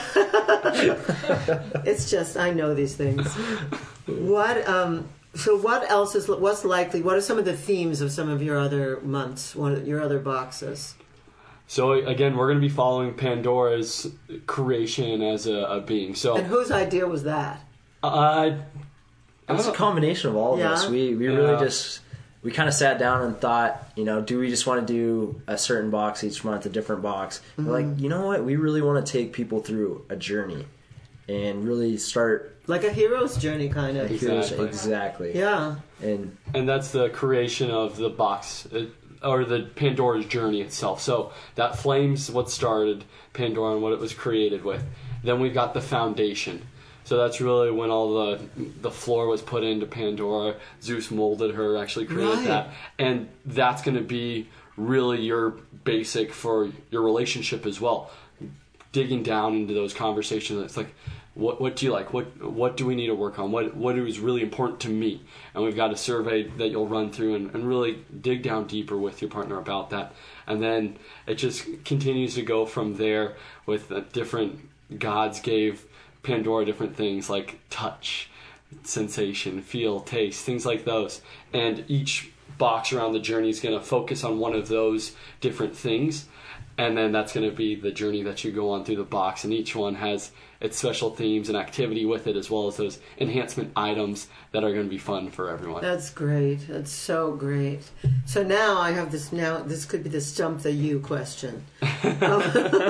It's just I know these things. What? Um, so what else is? What's likely? What are some of the themes of some of your other months? One of your other boxes? So again, we're going to be following Pandora's creation as a, a being. So, And whose idea was that? uh, It was a combination of all of Yeah. us. We we Yeah. really just we kind of sat down and thought, you know, do we just want to do a certain box each month, a different box? Mm-hmm. We're like, you know what? We really want to take people through a journey and really start. Like a hero's journey, kind of. Exactly. Exactly. Yeah. And and that's the creation of the box, it, or the Pandora's journey itself. So that flame's what started Pandora and what it was created with. Then we've got the foundation. So that's really when all the the floor was put into Pandora. Zeus molded her, actually created Right. that. And that's going to be really your basic for your relationship as well. Digging down into those conversations. It's like, what what do you like? What what do we need to work on? What what is really important to me? And we've got a survey that you'll run through and, and really dig down deeper with your partner about that. And then it just continues to go from there with the different gods gave Pandora different things like touch, sensation, feel, taste, things like those. And each box around the journey is going to focus on one of those different things. And then that's going to be the journey that you go on through the box. And each one has its special themes and activity with it, as well as those enhancement items that are going to be fun for everyone. That's great. That's so great. So now I have this. Now this could be the stump the you question. Um,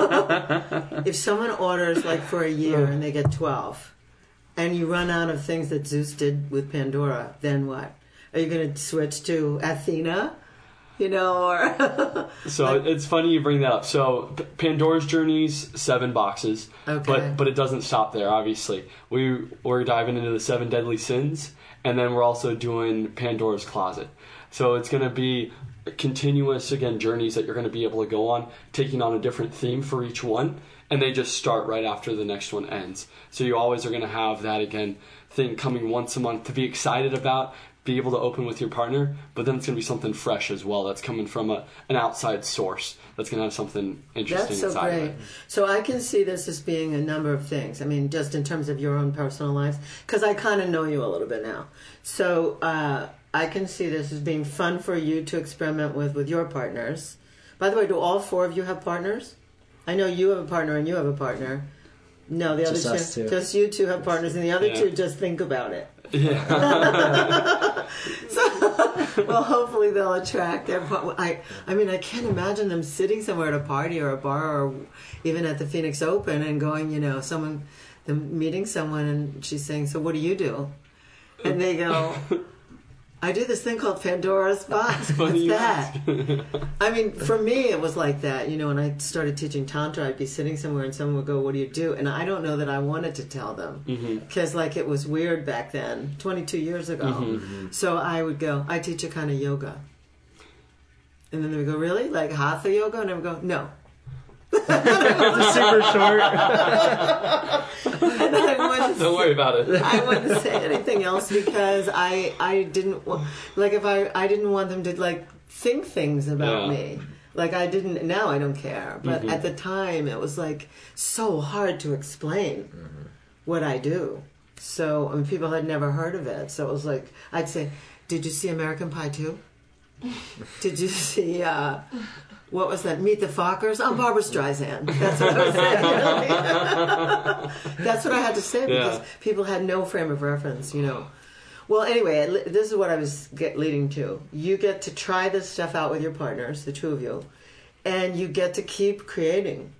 if someone orders like for a year and they get twelve, and you run out of things that Zeus did with Pandora, then what? Are you going to switch to Athena? You know, or So like, it's funny you bring that up. So P- Pandora's Journey's seven boxes, Okay. but but it doesn't stop there. Obviously, we we're diving into the seven deadly sins, and then we're also doing Pandora's Closet. So it's going to be continuous again journeys that you're going to be able to go on, taking on a different theme for each one, and they just start right after the next one ends. So you always are going to have that again thing coming once a month to be excited about. Be able to open with your partner, but then it's going to be something fresh as well that's coming from a, an outside source that's going to have something interesting that's so inside great. of it. So I can see this as being a number of things. I mean, just in terms of your own personal lives, because I kind of know you a little bit now. So uh, I can see this as being fun for you to experiment with with your partners. By the way, do all four of you have partners? I know you have a partner and you have a partner. No, the Just other us two, two. just you two have partners, and the other Yeah. two just think about it. Yeah. So, well, hopefully they'll attract their. par- I, I mean, I can't imagine them sitting somewhere at a party or a bar or even at the Phoenix Open and going, you know, someone, them meeting someone and she's saying, "So what do you do?" And they go, "I do this thing called Pandora's Box." What do What's you that? ask? I mean, for me, it was like that. You know, when I started teaching Tantra, I'd be sitting somewhere and someone would go, "What do you do?" And I don't know that I wanted to tell them because, like, it was weird back then, twenty-two years ago. Mm-hmm. So I would go, "I teach a kind of yoga." And then they would go, "Really? Like Hatha yoga?" And I would go, "No." it's super short. And I wouldn't Don't worry about it. I wouldn't say anything else because I I didn't wa- like if I I didn't want them to like think things about Yeah. me. Like I didn't. Now I don't care. But Mm-hmm. at the time, it was like so hard to explain what I do. So I mean, people had never heard of it. So it was like I'd say, "Did you see American Pie two? Did you see?" Uh, What was that? Meet the Fockers? I'm Barbara Streisand. That's what I was saying. That's what I had to say because Yeah. people had no frame of reference, you know. Well, anyway, this is what I was get leading to. You get to try this stuff out with your partners, the two of you, and you get to keep creating,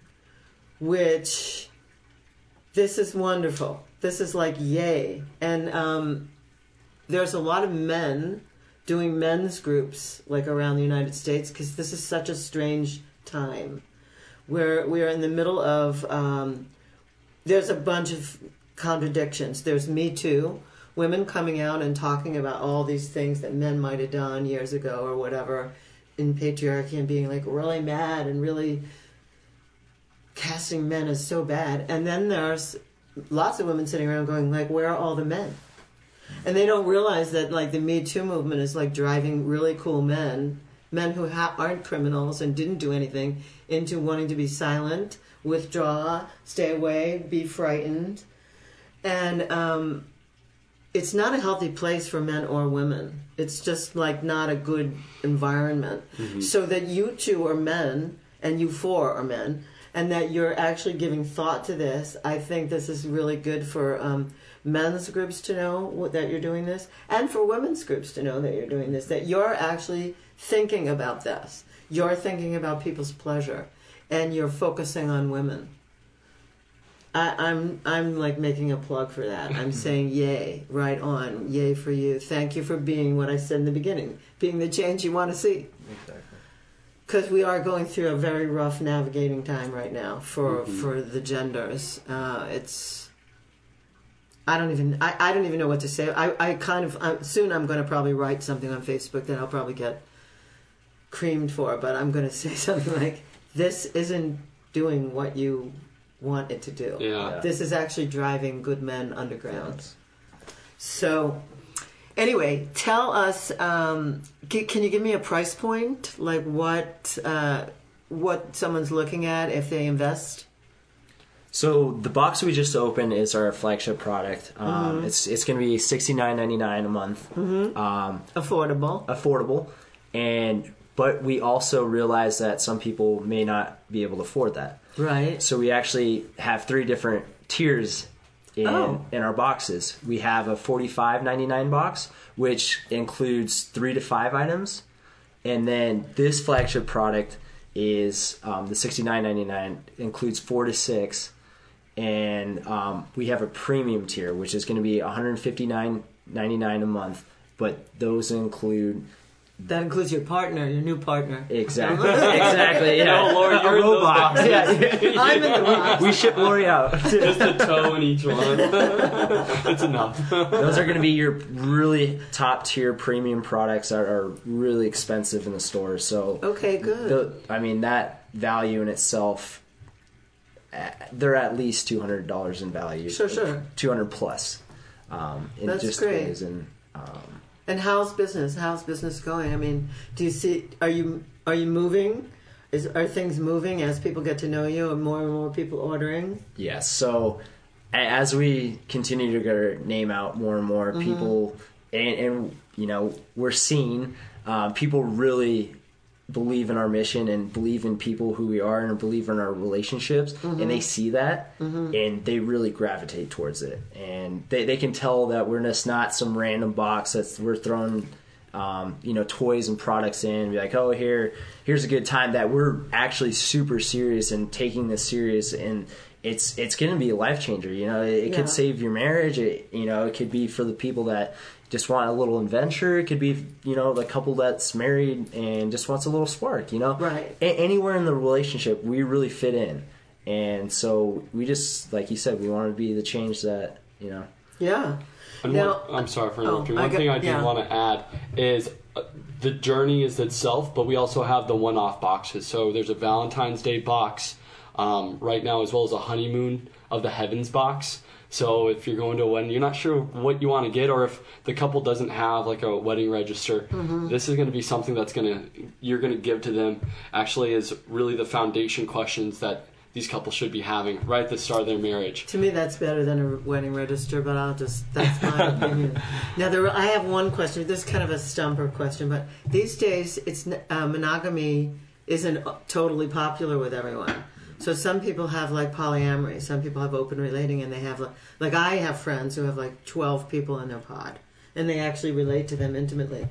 which this is wonderful. This is like yay. And um, there's a lot of men doing men's groups like around the United States because this is such a strange time where we are in the middle of, um, there's a bunch of contradictions. There's Me Too, women coming out and talking about all these things that men might have done years ago or whatever in patriarchy and being like really mad and really casting men as so bad. And then there's lots of women sitting around going like, where are all the men? And they don't realize that like the Me Too movement is like driving really cool men, men who ha- aren't criminals and didn't do anything, into wanting to be silent, withdraw, stay away, be frightened. And um, it's not a healthy place for men or women. It's just like not a good environment. Mm-hmm. So that you two are men and you four are men, and that you're actually giving thought to this. I think this is really good for um, men's groups to know that you're doing this, and for women's groups to know that you're doing this, that you're actually thinking about this. You're thinking about people's pleasure, and you're focusing on women. I, I'm I'm like making a plug for that. I'm saying yay, right on, yay for you. Thank you for being what I said in the beginning, being the change you want to see. Exactly. Because we are going through a very rough navigating time right now for Mm-hmm. for the genders. Uh, it's I don't even I, I don't even know what to say. I I kind of I, soon I'm going to probably write something on Facebook that I'll probably get creamed for, but I'm going to say something like, "This isn't doing what you want it to do. Yeah. This is actually driving good men underground." So. Anyway, tell us, um, can, can you give me a price point? Like what uh, what someone's looking at if they invest? So the box we just opened is our flagship product. Um, Mm-hmm. It's it's going to be sixty-nine ninety-nine a month, Mm-hmm. um, Affordable. affordable, and but we also realize that some people may not be able to afford that. Right. So we actually have three different tiers in Oh. in our boxes. We have a forty-five ninety-nine box, which includes three to five items, and then this flagship product is um, the sixty-nine ninety-nine includes four to six, and um, we have a premium tier, which is going to be one fifty-nine ninety-nine a month, but those include. That includes your partner, your new partner. Exactly. Exactly. Yeah. No, Lori, A you're in those robot. boxes. Yeah. I'm in the box. We ship Lori out. Just a toe in each one. It's enough. Those are going to be your really top tier premium products that are really expensive in the store. So, Okay, good. the, I mean, that value in itself, uh, they're at least two hundred dollars in value. Sure, sure. two hundred plus. Um, in That's just great. ways and. Um, And how's business? How's business going? I mean, do you see? Are you are you moving? Is are things moving as people get to know you, and more and more people ordering? Yes. So a- as we continue to get our name out more and more, Mm-hmm. people, and, and you know, we're seeing uh, people really believe in our mission and believe in people who we are and believe in our relationships, Mm-hmm. and they see that and they really gravitate towards it, and they, they can tell that we're just not some random box that's we're throwing um, you know, toys and products in and be like, oh, here here's a good time. That we're actually super serious and taking this serious, and it's it's going to be a life changer. You know, it, it Yeah. could save your marriage. It, you know, it could be for the people that just want a little adventure. It could be, you know, the couple that's married and just wants a little spark, you know? Right. A- anywhere in the relationship, we really fit in. And so we just, like you said, we want to be the change that, you know. Yeah. And Now- one, I'm sorry for Oh, interrupting. I One got- thing I do yeah. want to add is uh, the journey is itself, but we also have the one-off boxes. So there's a Valentine's Day box um, right now, as well as a honeymoon of the heavens box. So if you're going to a wedding, you're not sure what you want to get, or if the couple doesn't have like a wedding register, Mm-hmm. this is going to be something that's going to you're going to give to them. Actually, is really the foundation questions that these couples should be having right at the start of their marriage. To me, that's better than a wedding register, but I'll just, that's my opinion. Now, there, I have one question. This is kind of a stumper question, but these days, it's uh, monogamy isn't totally popular with everyone. So some people have like polyamory, some people have open relating, and they have like, like I have friends who have like twelve people in their pod. and they actually relate to them intimately.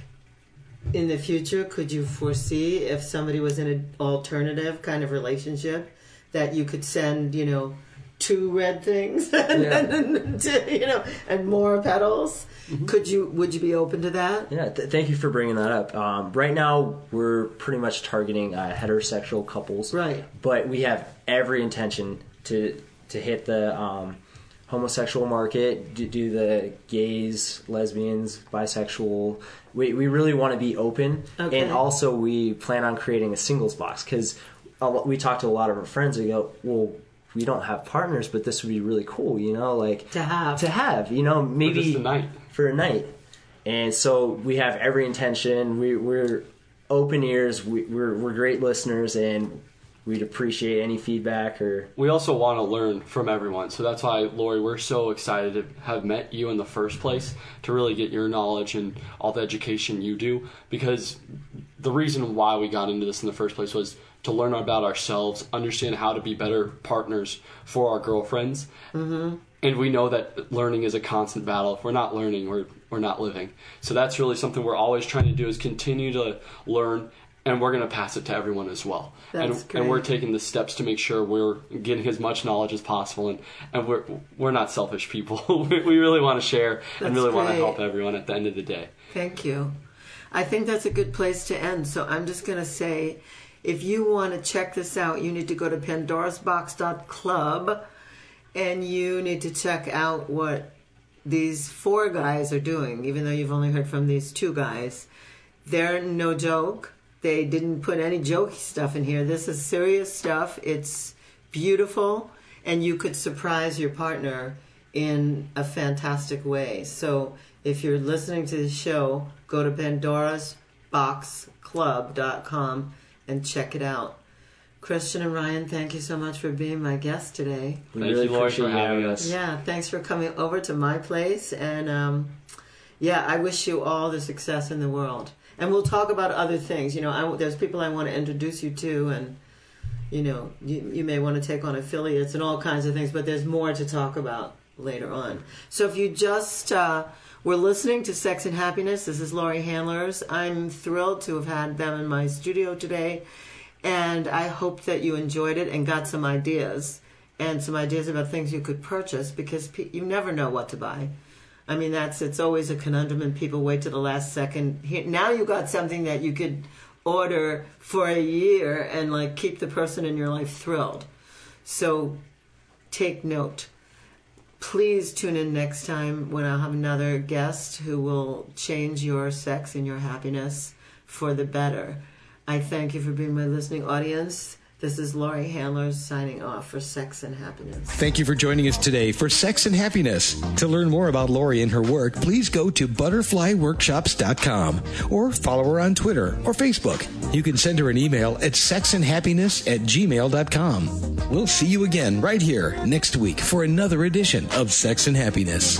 In the future, could you foresee if somebody was in an alternative kind of relationship that you could send, you know, two red things, and, Yeah. and, you know, and more petals? Mm-hmm. Could you? Would you be open to that? Yeah, th- thank you for bringing that up. Um, right now, we're pretty much targeting uh, heterosexual couples, Right. But we have every intention to to hit the um, homosexual market, do, do the gays, lesbians, bisexual. We we really want to be open, Okay. and also we plan on creating a singles box because we talked to a lot of our friends. We go, well, we don't have partners, but this would be really cool, you know, like To have. to have, you know, maybe For just a night. for a night. And so we have every intention. We, we're open ears. We, we're we're great listeners, and we'd appreciate any feedback or. We also want to learn from everyone. So that's why, Lori, we're so excited to have met you in the first place, to really get your knowledge and all the education you do. Because the reason why we got into this in the first place was to learn about ourselves, understand how to be better partners for our girlfriends. Mm-hmm. And we know that learning is a constant battle. If we're not learning, we're, we're not living. So that's really something we're always trying to do, is continue to learn. And we're going to pass it to everyone as well. That's and, great. and we're taking the steps to make sure we're getting as much knowledge as possible. And, and we're we're not selfish people. we, we really want to share That's and really want to great. help everyone at the end of the day. Thank you. I think that's a good place to end. So I'm just going to say, if you want to check this out, you need to go to pandoras box dot club, and you need to check out what these four guys are doing, even though you've only heard from these two guys. They're no joke. They didn't put any jokey stuff in here. This is serious stuff. It's beautiful, and you could surprise your partner in a fantastic way. So if you're listening to the show, go to pandoras box club dot com and check it out. Christian and Ryan, thank you so much for being my guest today. We Thank really you, Lori, for appreciate you having having us. Yeah, thanks for coming over to my place. And um, yeah, I wish you all the success in the world. And we'll talk about other things. You know, I, there's people I want to introduce you to, and, you know, you, you may want to take on affiliates and all kinds of things, but there's more to talk about later on. So if you just uh, were listening to Sex and Happiness, this is Lori Handlers. I'm thrilled to have had them in my studio today, and I hope that you enjoyed it and got some ideas, and some ideas about things you could purchase, because pe- you never know what to buy. I mean, that's it's always a conundrum, and people wait to the last second. Here, now you got something that you could order for a year and like keep the person in your life thrilled. So take note. Please tune in next time when I'll have another guest who will change your sex and your happiness for the better. I thank you for being my listening audience. This is Lori Handlers signing off for Sex and Happiness. Thank you for joining us today for Sex and Happiness. To learn more about Lori and her work, please go to butterfly workshops dot com or follow her on Twitter or Facebook. You can send her an email at sex and happiness at gmail dot com. We'll see you again right here next week for another edition of Sex and Happiness.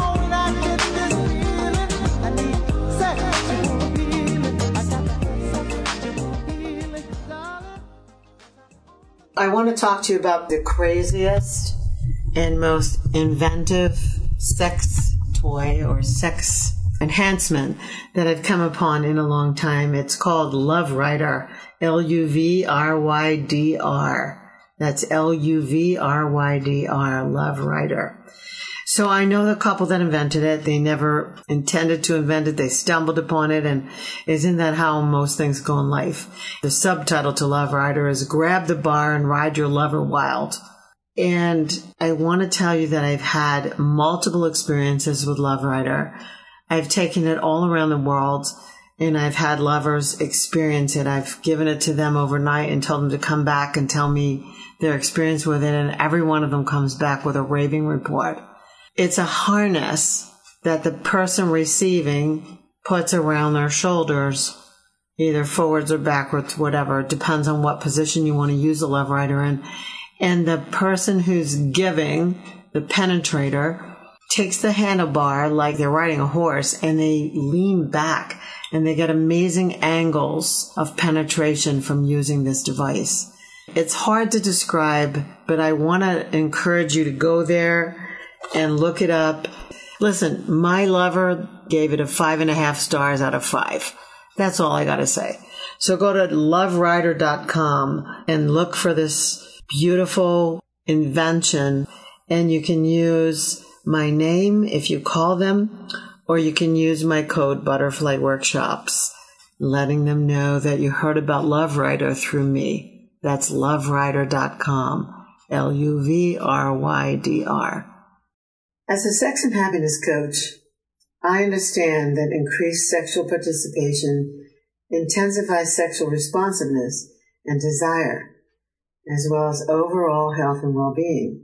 I want to talk to you about the craziest and most inventive sex toy or sex enhancement that I've come upon in a long time. It's called Love Rider, L U V R Y D R. That's L U V R Y D R, Love Rider. So I know the couple that invented it. They never intended to invent it. They stumbled upon it. And isn't that how most things go in life? The subtitle to Love Rider is Grab the Bar and Ride Your Lover Wild. And I want to tell you that I've had multiple experiences with Love Rider. I've taken it all around the world, and I've had lovers experience it. I've given it to them overnight and told them to come back and tell me their experience with it. And every one of them comes back with a raving report. It's a harness that the person receiving puts around their shoulders, either forwards or backwards, whatever. It depends on what position you want to use the Love Rider in. And the person who's giving, the penetrator, takes the handlebar like they're riding a horse, and they lean back, and they get amazing angles of penetration from using this device. It's hard to describe, but I want to encourage you to go there and look it up. Listen, my lover gave it a five and a half stars out of five. That's all I got to say. So go to love rider dot com and look for this beautiful invention, and you can use my name if you call them, or you can use my code Butterfly Workshops, letting them know that you heard about Love Rider through me. That's love rider dot com, L U V R Y D R. As a sex and happiness coach, I understand that increased sexual participation intensifies sexual responsiveness and desire, as well as overall health and well-being.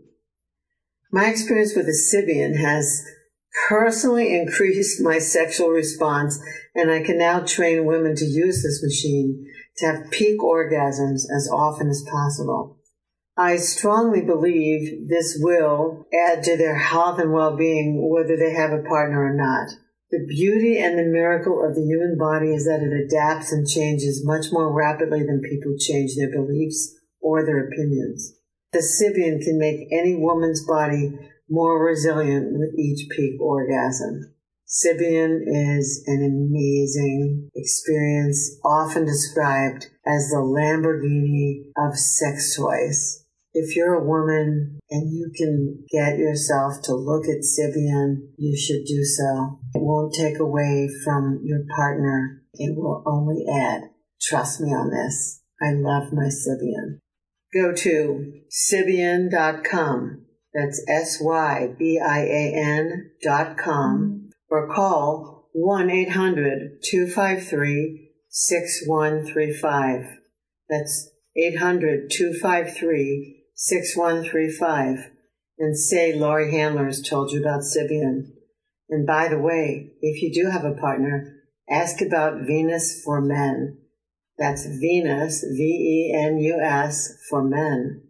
My experience with the Sybian has personally increased my sexual response, and I can now train women to use this machine to have peak orgasms as often as possible. I strongly believe this will add to their health and well-being whether they have a partner or not. The beauty and the miracle of the human body is that it adapts and changes much more rapidly than people change their beliefs or their opinions. The Sybian can make any woman's body more resilient with each peak orgasm. Sybian is an amazing experience, often described as the Lamborghini of sex toys. If you're a woman and you can get yourself to look at Sybian, you should do so. It won't take away from your partner. It will only add. Trust me on this. I love my Sybian. Go to Sybian dot com. That's S Y B I A N dot com. Or call one eight hundred two five three six one three five. That's eight hundred two five three six one three five, and say Laurie Handlers told you about Sybian. And by the way, if you do have a partner, ask about Venus for Men. That's Venus, V E N U S, for men.